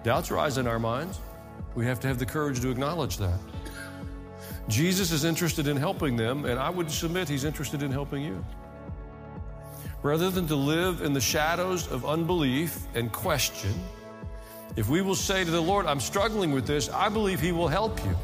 Doubts rise in our minds. We have to have the courage to acknowledge that. Jesus is interested in helping them, and I would submit He's interested in helping you. Rather than to live in the shadows of unbelief and question, if we will say to the Lord, I'm struggling with this, I believe He will help you.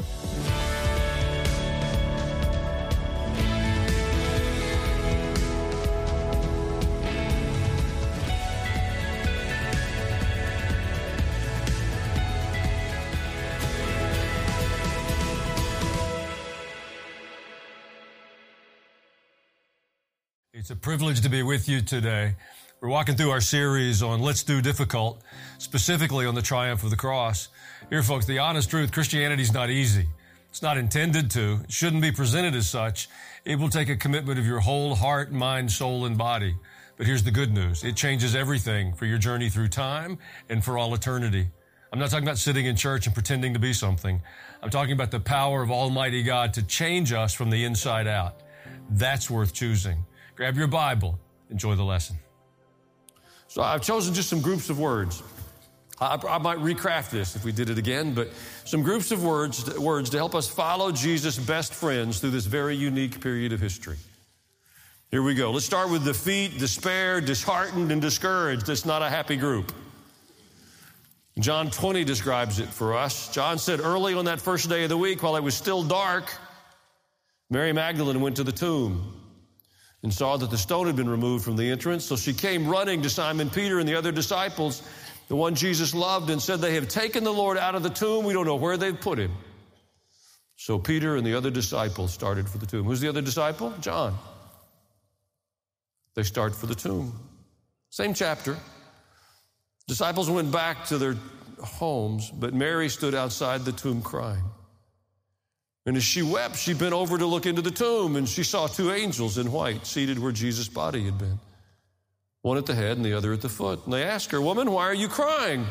It's a privilege to be with you today. We're walking through our series on Let's Do Difficult, specifically on the triumph of the cross. Here, folks, the honest truth, Christianity is not easy. It's not intended to. It shouldn't be presented as such. It will take a commitment of your whole heart, mind, soul, and body. But here's the good news. It changes everything for your journey through time and for all eternity. I'm not talking about sitting in church and pretending to be something. I'm talking about the power of Almighty God to change us from the inside out. That's worth choosing. Grab your Bible. Enjoy the lesson. So I've chosen just some groups of words. I might recraft this if we did it again, but some groups of words to help us follow Jesus' best friends through this very unique period of history. Here we go. Let's start with defeat, despair, disheartened, and discouraged. It's not a happy group. John 20 describes it for us. John said, early on that first day of the week, while it was still dark, Mary Magdalene went to the tomb and saw that the stone had been removed from the entrance. So she came running to Simon Peter and the other disciples, the one Jesus loved, and said, they have taken the Lord out of the tomb. We don't know where they've put him. So Peter and the other disciples started for the tomb. Who's the other disciple? John. They start for the tomb. Same chapter. Disciples went back to their homes, but Mary stood outside the tomb crying. And as she wept, she bent over to look into the tomb, and she saw two angels in white seated where Jesus' body had been, one at the head and the other at the foot. And they asked her, woman, why are you crying?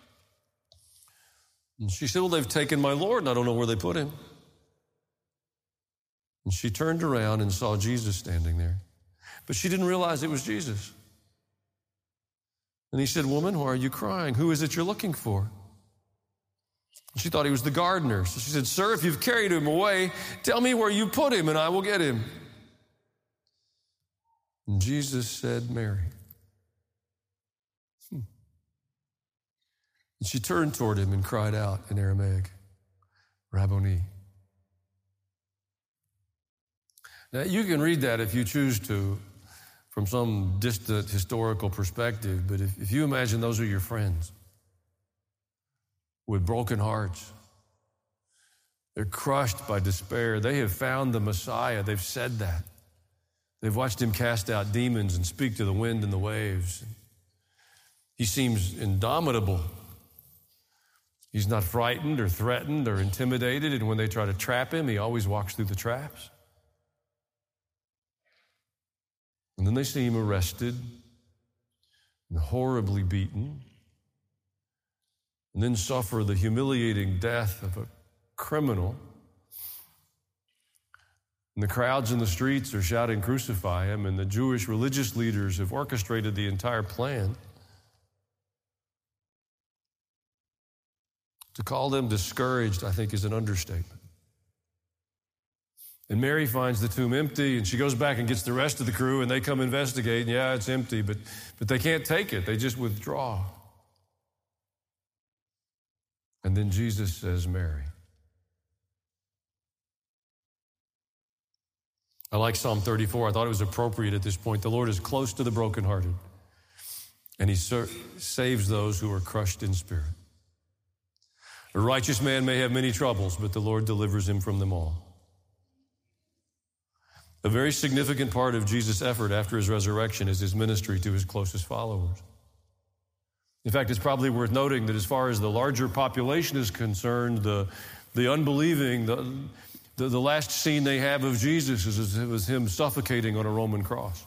And she said, well, they've taken my Lord, and I don't know where they put him. And she turned around and saw Jesus standing there. But she didn't realize it was Jesus. And he said, woman, why are you crying? Who is it you're looking for? She thought he was the gardener. So she said, sir, if you've carried him away, tell me where you put him and I will get him. And Jesus said, Mary. And she turned toward him and cried out in Aramaic, Rabboni. Now, you can read that if you choose to from some distant historical perspective, but if you imagine those are your friends, with broken hearts. They're crushed by despair. They have found the Messiah. They've said that. They've watched him cast out demons and speak to the wind and the waves. He seems indomitable. He's not frightened or threatened or intimidated, and when they try to trap him, he always walks through the traps. And then they see him arrested and horribly beaten, and then suffer the humiliating death of a criminal. And the crowds in the streets are shouting, crucify him, and the Jewish religious leaders have orchestrated the entire plan. To call them discouraged, I think, is an understatement. And Mary finds the tomb empty, and she goes back and gets the rest of the crew, and they come investigate, and yeah, it's empty, but they can't take it. They just withdraw. And then Jesus says, Mary. I like Psalm 34. I thought it was appropriate at this point. The Lord is close to the brokenhearted, and he saves those who are crushed in spirit. A righteous man may have many troubles, but the Lord delivers him from them all. A very significant part of Jesus' effort after his resurrection is his ministry to his closest followers. In fact, it's probably worth noting that as far as the larger population is concerned, the unbelieving, the last scene they have of Jesus was him suffocating on a Roman cross.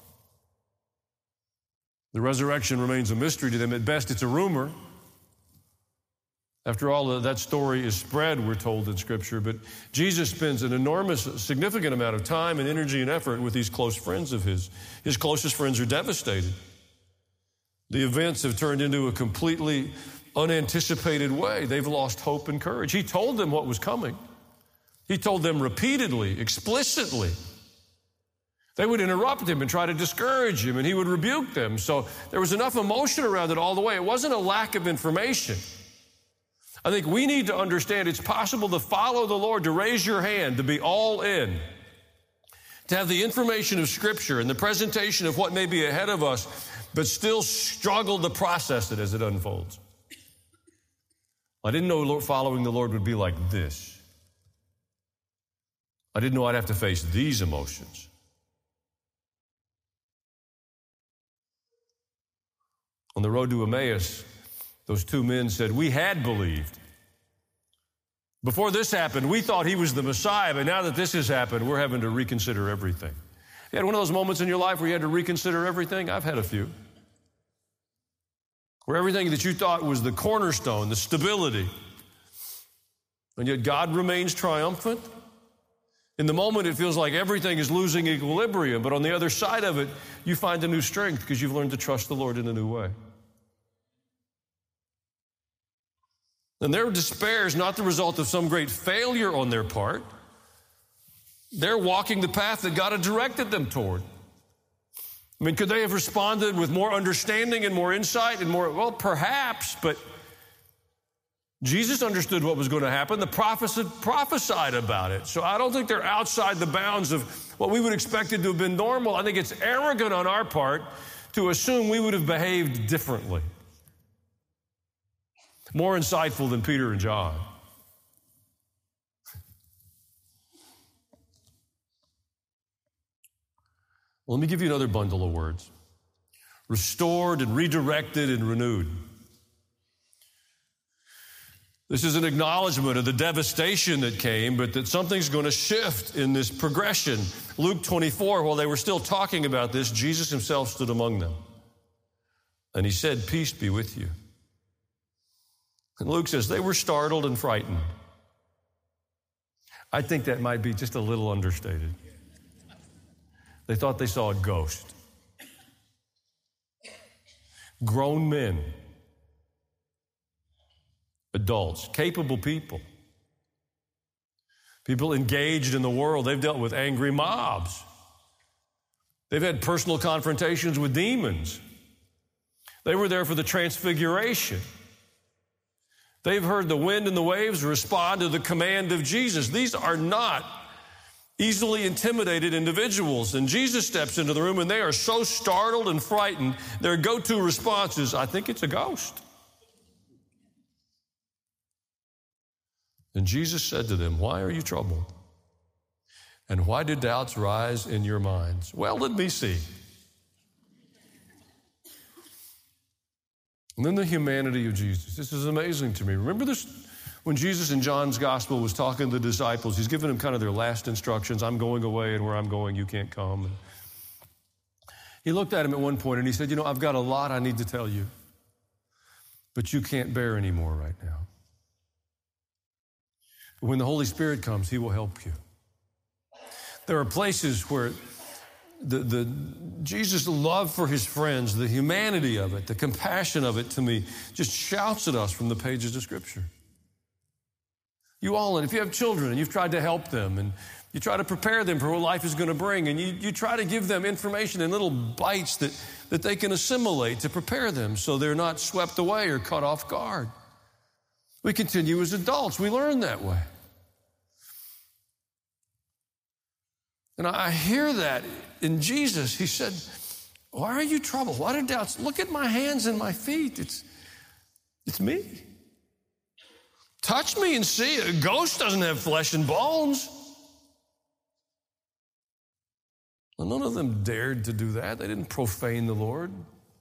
The resurrection remains a mystery to them. At best, it's a rumor. After all, that story is spread, we're told in Scripture, but Jesus spends an enormous, significant amount of time and energy and effort with these close friends of his. His closest friends are devastated. The events have turned into a completely unanticipated way, they've lost hope and courage. He told them what was coming. He told them repeatedly, explicitly. They would interrupt him and try to discourage him, and he would rebuke them. So there was enough emotion around it all the way. It wasn't a lack of information. I think we need to understand it's possible to follow the Lord, to raise your hand, to be all in, to have the information of Scripture and the presentation of what may be ahead of us, but still struggle to process it as it unfolds. I didn't know following the Lord would be like this. I didn't know I'd have to face these emotions. On the road to Emmaus, those two men said, we had believed. Before this happened, we thought he was the Messiah, but now that this has happened, we're having to reconsider everything. You had one of those moments in your life where you had to reconsider everything? I've had a few. Where everything that you thought was the cornerstone, the stability, and yet God remains triumphant. In the moment, it feels like everything is losing equilibrium, but on the other side of it, you find a new strength because you've learned to trust the Lord in a new way. And their despair is not the result of some great failure on their part. They're walking the path that God had directed them toward. I mean, could they have responded with more understanding and more insight and more, well, perhaps, but Jesus understood what was going to happen. The prophets had prophesied about it. So I don't think they're outside the bounds of what we would expect it to have been normal. I think it's arrogant on our part to assume we would have behaved differently. More insightful than Peter and John. Well, let me give you another bundle of words. Restored and redirected and renewed. This is an acknowledgement of the devastation that came, but that something's going to shift in this progression. Luke 24, while they were still talking about this, Jesus himself stood among them. And he said, peace be with you. And Luke says they were startled and frightened. I think that might be just a little understated. They thought they saw a ghost. Grown men. Adults, capable people. People engaged in the world. They've dealt with angry mobs. They've had personal confrontations with demons. They were there for the transfiguration. They've heard the wind and the waves respond to the command of Jesus. These are not easily intimidated individuals. And Jesus steps into the room and they are so startled and frightened, their go-to response is, I think it's a ghost. And Jesus said to them, why are you troubled? And why did doubts rise in your minds? Well, let me see. And then the humanity of Jesus. This is amazing to me. Remember this, when Jesus in John's gospel was talking to the disciples, he's giving them kind of their last instructions. I'm going away, and where I'm going, you can't come. And he looked at him at one point and he said, I've got a lot I need to tell you, but you can't bear anymore right now. When the Holy Spirit comes, he will help you. There are places where the Jesus' love for his friends, the humanity of it, the compassion of it to me, just shouts at us from the pages of Scripture. You all, and if you have children and you've tried to help them and you try to prepare them for what life is going to bring and you try to give them information in little bites that they can assimilate to prepare them so they're not swept away or caught off guard. We continue as adults. We learn that way. And I hear that in Jesus. He said, why are you troubled? Why do doubts? Look at my hands and my feet. It's me. Touch me and see. A ghost doesn't have flesh and bones. Well, none of them dared to do that. They didn't profane the Lord.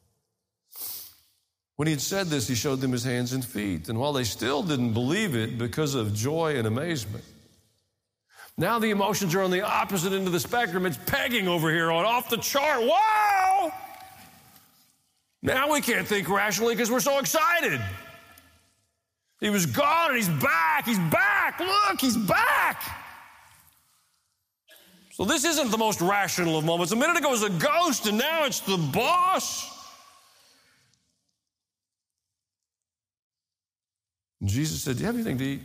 When he had said this, he showed them his hands and feet. And while they still didn't believe it because of joy and amazement, now the emotions are on the opposite end of the spectrum. It's pegging over here on off the chart. Wow! Now we can't think rationally because we're so excited. He was gone and he's back. He's back. Look, he's back. So this isn't the most rational of moments. A minute ago it was a ghost and now it's the boss. And Jesus said, do you have anything to eat?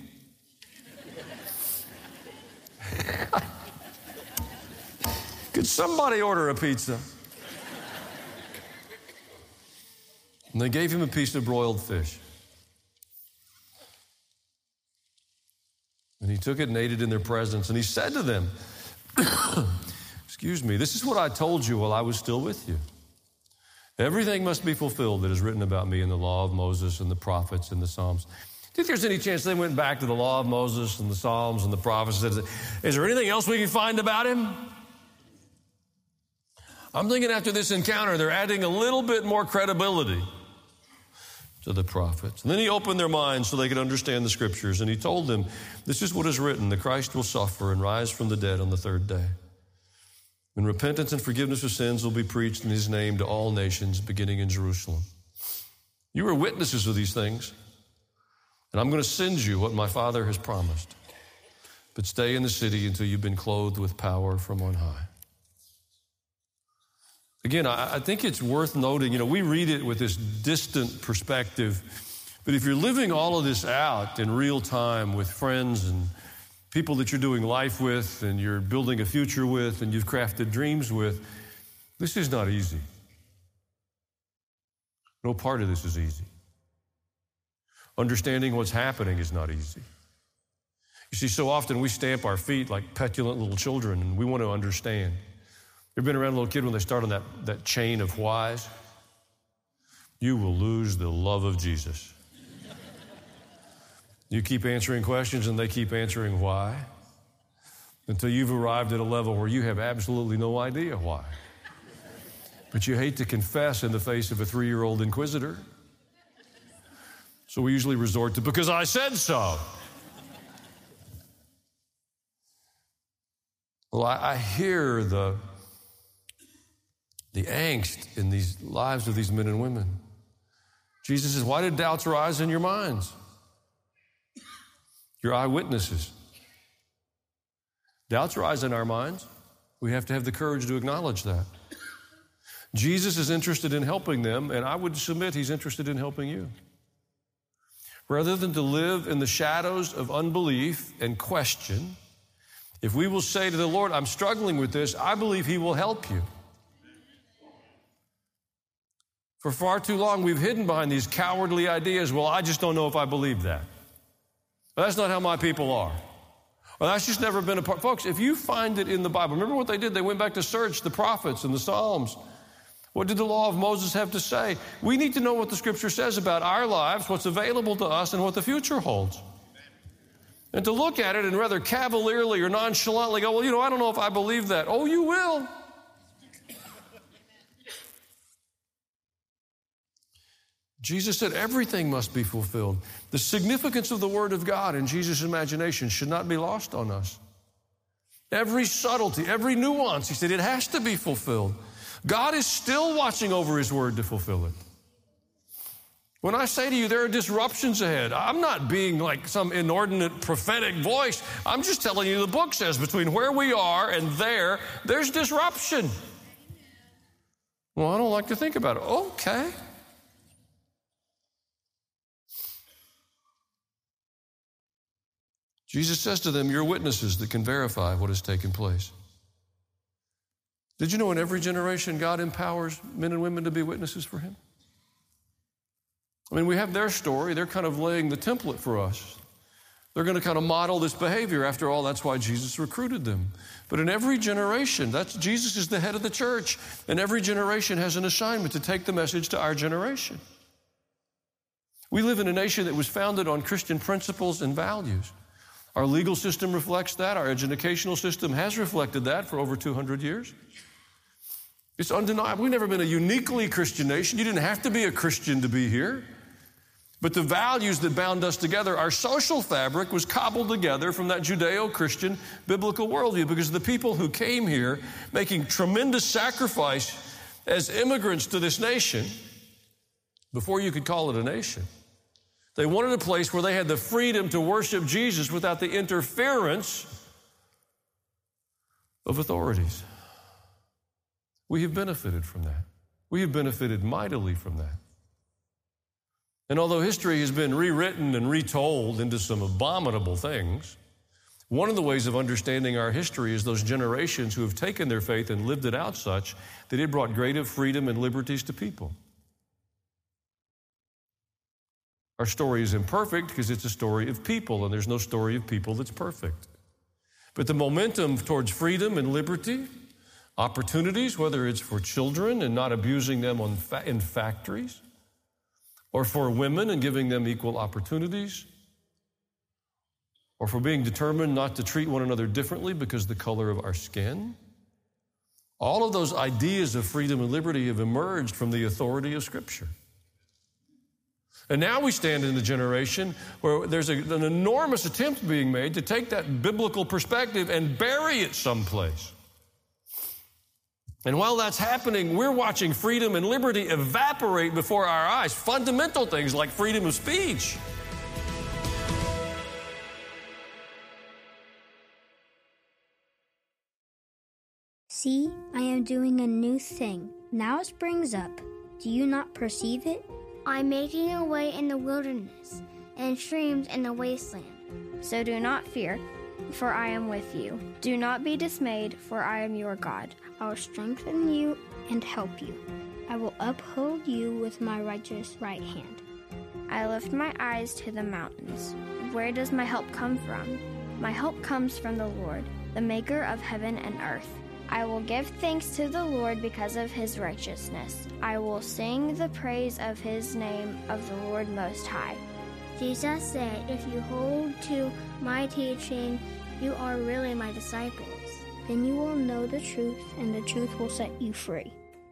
Could somebody order a pizza? And they gave him a piece of broiled fish. And he took it and ate it in their presence. And he said to them, excuse me, this is what I told you while I was still with you. Everything must be fulfilled that is written about me in the law of Moses and the prophets and the Psalms. Do you think there's any chance they went back to the law of Moses and the Psalms and the prophets and said, is there anything else we can find about him? I'm thinking after this encounter, they're adding a little bit more credibility to the prophets. And then he opened their minds so they could understand the scriptures. And he told them, this is what is written, the Christ will suffer and rise from the dead on the third day. And repentance and forgiveness of sins will be preached in his name to all nations, beginning in Jerusalem. You are witnesses of these things. And I'm going to send you what my Father has promised. But stay in the city until you've been clothed with power from on high. Again, I think it's worth noting, we read it with this distant perspective, but if you're living all of this out in real time with friends and people that you're doing life with and you're building a future with and you've crafted dreams with, this is not easy. No part of this is easy. Understanding what's happening is not easy. You see, so often we stamp our feet like petulant little children and we want to understand. You ever been around a little kid when they start on that chain of whys? You will lose the love of Jesus. You keep answering questions and they keep answering why until you've arrived at a level where you have absolutely no idea why. But you hate to confess in the face of a 3-year-old inquisitor. So we usually resort to, because I said so. Well, I hear the angst in these lives of these men and women. Jesus says, why did doubts rise in your minds? You're eyewitnesses. Doubts rise in our minds. We have to have the courage to acknowledge that. Jesus is interested in helping them, and I would submit he's interested in helping you. Rather than to live in the shadows of unbelief and question, if we will say to the Lord, I'm struggling with this, I believe he will help you. For far too long, we've hidden behind these cowardly ideas. Well, I just don't know if I believe that. Well, that's not how my people are. Well, that's just never been a part. Folks, if you find it in the Bible, remember what they did? They went back to search the prophets and the Psalms. What did the law of Moses have to say? We need to know what the Scripture says about our lives, what's available to us, and what the future holds. And to look at it and rather cavalierly or nonchalantly go, well, I don't know if I believe that. Oh, you will. Jesus said everything must be fulfilled. The significance of the Word of God in Jesus' imagination should not be lost on us. Every subtlety, every nuance, he said, it has to be fulfilled. God is still watching over his Word to fulfill it. When I say to you there are disruptions ahead, I'm not being like some inordinate prophetic voice. I'm just telling you the book says between where we are and there's disruption. Well, I don't like to think about it. Okay. Jesus says to them, you're witnesses that can verify what has taken place. Did you know in every generation God empowers men and women to be witnesses for him? I mean, we have their story. They're kind of laying the template for us. They're going to kind of model this behavior. After all, that's why Jesus recruited them. But in every generation, Jesus is the head of the church, and every generation has an assignment to take the message to our generation. We live in a nation that was founded on Christian principles and values. Our legal system reflects that. Our educational system has reflected that for over 200 years. It's undeniable. We've never been a uniquely Christian nation. You didn't have to be a Christian to be here. But the values that bound us together, our social fabric was cobbled together from that Judeo-Christian biblical worldview, because the people who came here making tremendous sacrifice as immigrants to this nation, before you could call it a nation, they wanted a place where they had the freedom to worship Jesus without the interference of authorities. We have benefited from that. We have benefited mightily from that. And although history has been rewritten and retold into some abominable things, one of the ways of understanding our history is those generations who have taken their faith and lived it out such that it brought greater freedom and liberties to people. Our story is imperfect because it's a story of people, and there's no story of people that's perfect. But the momentum towards freedom and liberty, opportunities, whether it's for children and not abusing them in factories, or for women and giving them equal opportunities, or for being determined not to treat one another differently because of the color of our skin. All of those ideas of freedom and liberty have emerged from the authority of Scripture. And now we stand in the generation where there's an enormous attempt being made to take that biblical perspective and bury it someplace. And while that's happening, we're watching freedom and liberty evaporate before our eyes. Fundamental things like freedom of speech. See, I am doing a new thing. Now it springs up. Do you not perceive it? I'm making a way in the wilderness and streams in the wasteland. So do not fear, for I am with you. Do not be dismayed, for I am your God. I will strengthen you and help you. I will uphold you with my righteous right hand. I lift my eyes to the mountains. Where does my help come from? My help comes from the Lord, the maker of heaven and earth. I will give thanks to the Lord because of his righteousness. I will sing the praise of his name, of the Lord Most High. Jesus said, if you hold to my teaching, you are really my disciples. Then you will know the truth, and the truth will set you free.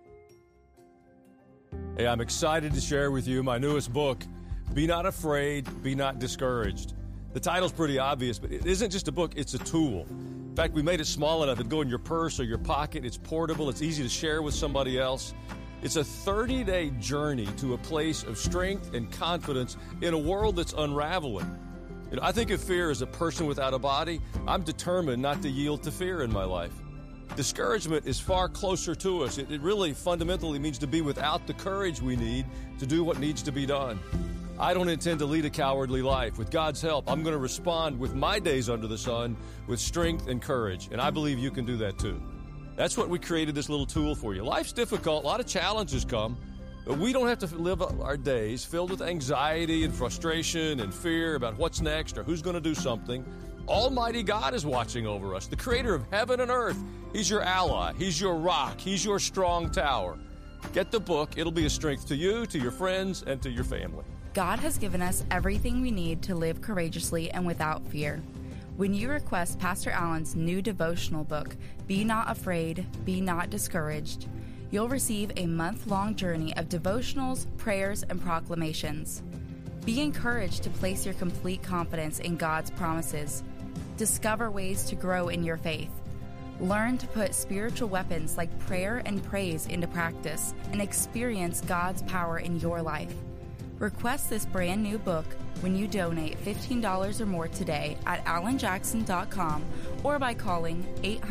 Hey, I'm excited to share with you my newest book, Be Not Afraid, Be Not Discouraged. The title's pretty obvious, but it isn't just a book, it's a tool. In fact, we made it small enough it'd go in your purse or your pocket. It's portable. It's easy to share with somebody else. It's a 30-day journey to a place of strength and confidence in a world that's unraveling. You know, I think of fear as a person without a body. I'm determined not to yield to fear in my life. Discouragement is far closer to us. It really fundamentally means to be without the courage we need to do what needs to be done. I don't intend to lead a cowardly life. With God's help, I'm going to respond with my days under the sun with strength and courage, and I believe you can do that too. That's what we created this little tool for you. Life's difficult. A lot of challenges come, but we don't have to live our days filled with anxiety and frustration and fear about what's next or who's going to do something. Almighty God is watching over us, the creator of heaven and earth. He's your ally. He's your rock. He's your strong tower. Get the book. It'll be a strength to you, to your friends, and to your family. God has given us everything we need to live courageously and without fear. When you request Pastor Allen's new devotional book, Be Not Afraid, Be Not Discouraged, you'll receive a month-long journey of devotionals, prayers, and proclamations. Be encouraged to place your complete confidence in God's promises. Discover ways to grow in your faith. Learn to put spiritual weapons like prayer and praise into practice and experience God's power in your life. Request this brand new book when you donate $15 or more today at allenjackson.com or by calling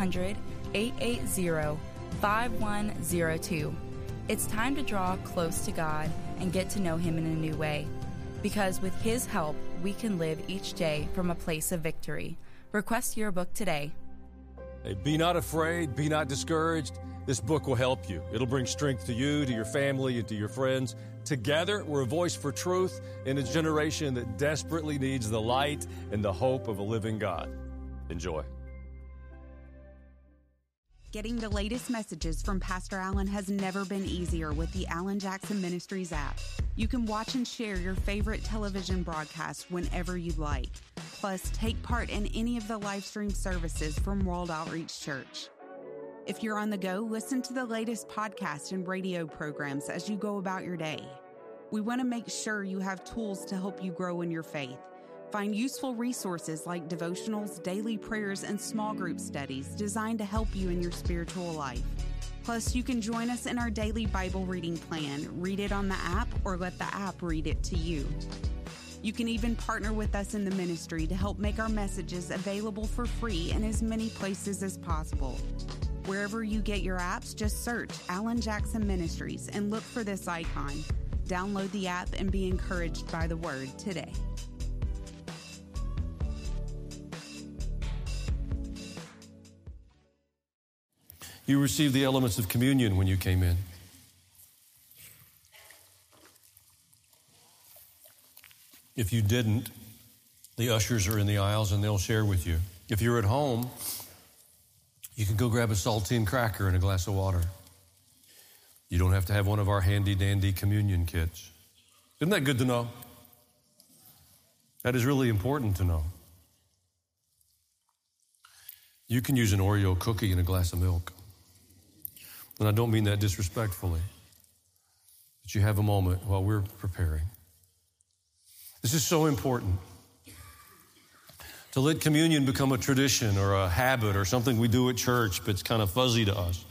800-880-5102. It's time to draw close to God and get to know Him in a new way. Because with His help, we can live each day from a place of victory. Request your book today. Hey, be not afraid, be not discouraged. This book will help you. It'll bring strength to you, to your family, and to your friends. Together, we're a voice for truth in a generation that desperately needs the light and the hope of a living God. Enjoy. Getting the latest messages from Pastor Allen has never been easier with the Allen Jackson Ministries app. You can watch and share your favorite television broadcast whenever you'd like. Plus, take part in any of the live stream services from World Outreach Church. If you're on the go, listen to the latest podcast and radio programs as you go about your day. We want to make sure you have tools to help you grow in your faith. Find useful resources like devotionals, daily prayers, and small group studies designed to help you in your spiritual life. Plus, you can join us in our daily Bible reading plan. Read it on the app or let the app read it to you. You can even partner with us in the ministry to help make our messages available for free in as many places as possible. Wherever you get your apps, just search Allen Jackson Ministries and look for this icon. Download the app and be encouraged by the Word today. You received the elements of communion when you came in. If you didn't, the ushers are in the aisles and they'll share with you. If you're at home, you can go grab a saltine cracker and a glass of water. You don't have to have one of our handy-dandy communion kits. Isn't that good to know? That is really important to know. You can use an Oreo cookie and a glass of milk. And I don't mean that disrespectfully. But you have a moment while we're preparing. This is so important. To let communion become a tradition or a habit or something we do at church, but it's kind of fuzzy to us.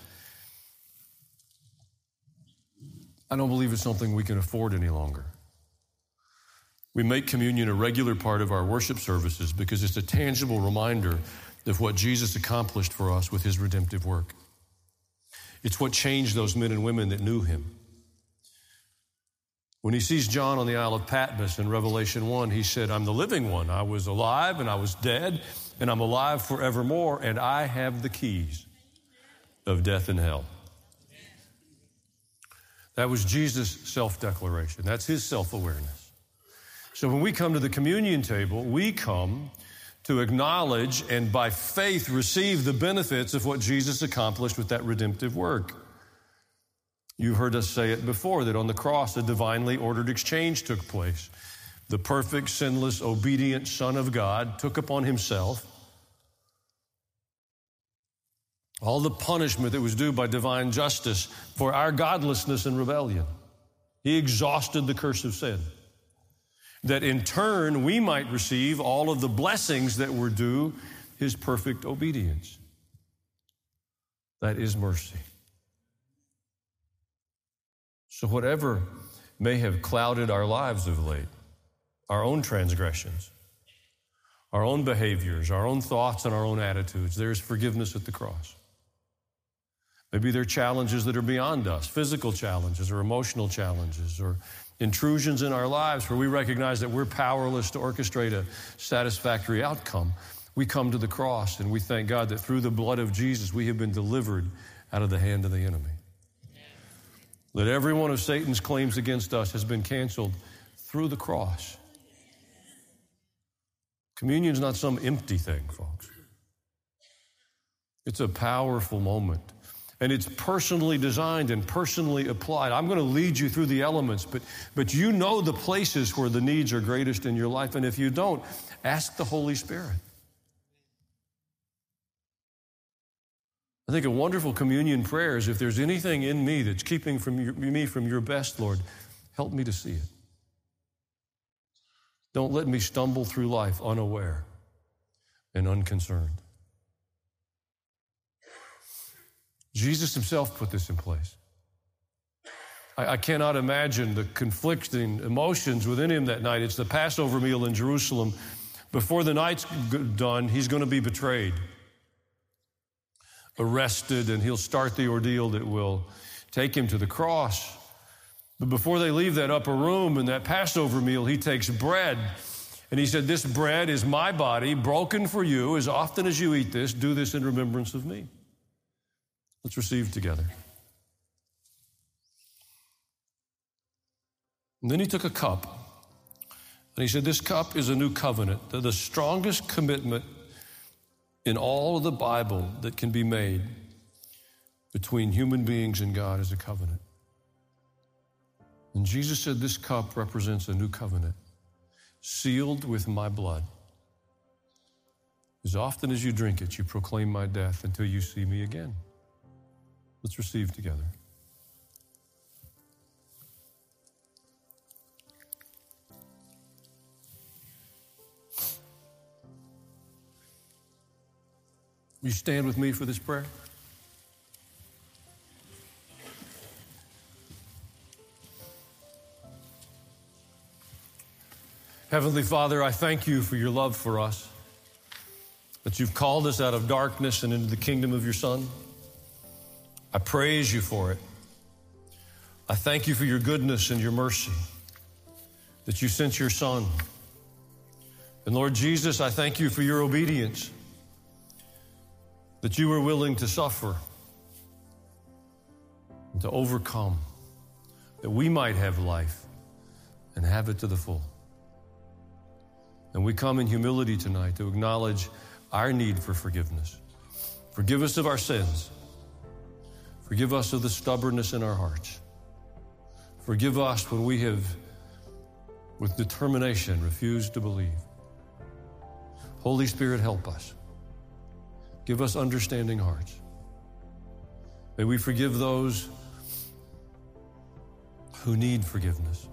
I don't believe it's something we can afford any longer. We make communion a regular part of our worship services because it's a tangible reminder of what Jesus accomplished for us with his redemptive work. It's what changed those men and women that knew him. When he sees John on the Isle of Patmos in Revelation 1, he said, I'm the living one. I was alive and I was dead, and I'm alive forevermore, and I have the keys of death and hell. That was Jesus' self-declaration. That's his self-awareness. So when we come to the communion table, we come to acknowledge and by faith receive the benefits of what Jesus accomplished with that redemptive work. You've heard us say it before, that on the cross, a divinely ordered exchange took place. The perfect, sinless, obedient Son of God took upon himself all the punishment that was due by divine justice for our godlessness and rebellion. He exhausted the curse of sin, that in turn we might receive all of the blessings that were due his perfect obedience. That is mercy. So whatever may have clouded our lives of late, our own transgressions, our own behaviors, our own thoughts, and our own attitudes, there is forgiveness at the cross. Maybe there are challenges that are beyond us, physical challenges or emotional challenges or intrusions in our lives where we recognize that we're powerless to orchestrate a satisfactory outcome. We come to the cross and we thank God that through the blood of Jesus we have been delivered out of the hand of the enemy. That every one of Satan's claims against us has been canceled through the cross. Communion's not some empty thing, folks. It's a powerful moment. And it's personally designed and personally applied. I'm going to lead you through the elements, but you know the places where the needs are greatest in your life. And if you don't, ask the Holy Spirit. I think a wonderful communion prayer is, if there's anything in me that's keeping me from your best, Lord, help me to see it. Don't let me stumble through life unaware and unconcerned. Jesus himself put this in place. I cannot imagine the conflicting emotions within him that night. It's the Passover meal in Jerusalem. Before the night's done, he's going to be betrayed, arrested, and he'll start the ordeal that will take him to the cross. But before they leave that upper room in that Passover meal, he takes bread, and he said, this bread is my body broken for you. As often as you eat this, do this in remembrance of me. Let's receive together. And then he took a cup, and he said, this cup is a new covenant, the strongest commitment in all of the Bible that can be made between human beings and God is a covenant. And Jesus said, this cup represents a new covenant, sealed with my blood. As often as you drink it, you proclaim my death until you see me again. Let's receive together. Will you stand with me for this prayer? Heavenly Father, I thank you for your love for us, that you've called us out of darkness and into the kingdom of your Son. I praise you for it. I thank you for your goodness and your mercy, that you sent your Son. And Lord Jesus, I thank you for your obedience, that you were willing to suffer and to overcome, that we might have life and have it to the full. And we come in humility tonight to acknowledge our need for forgiveness. Forgive us of our sins. Forgive us of the stubbornness in our hearts. Forgive us when we have, with determination, refused to believe. Holy Spirit, help us. Give us understanding hearts. May we forgive those who need forgiveness.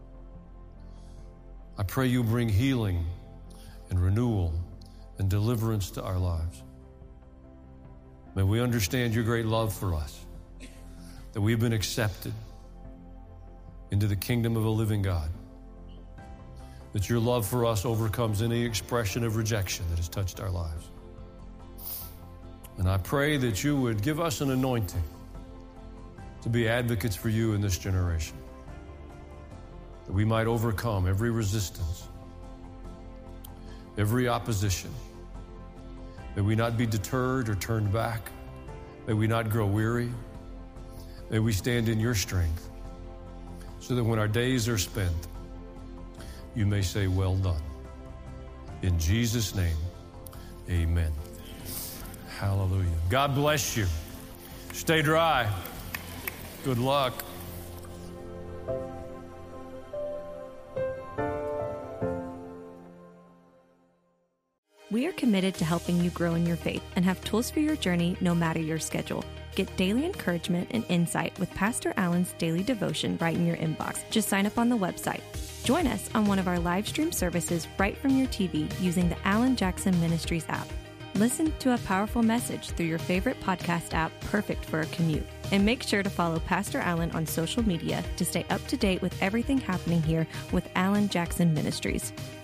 I pray you bring healing and renewal and deliverance to our lives. May we understand your great love for us, that we've been accepted into the kingdom of a living God, that your love for us overcomes any expression of rejection that has touched our lives. And I pray that you would give us an anointing to be advocates for you in this generation, that we might overcome every resistance, every opposition. May we not be deterred or turned back. May we not grow weary. May we stand in your strength, so that when our days are spent, you may say, well done. In Jesus' name, amen. Hallelujah. God bless you. Stay dry. Good luck. We are committed to helping you grow in your faith and have tools for your journey no matter your schedule. Get daily encouragement and insight with Pastor Allen's daily devotion right in your inbox. Just sign up on the website. Join us on one of our live stream services right from your TV using the Alan Jackson Ministries app. Listen to a powerful message through your favorite podcast app, perfect for a commute. And make sure to follow Pastor Allen on social media to stay up to date with everything happening here with Alan Jackson Ministries.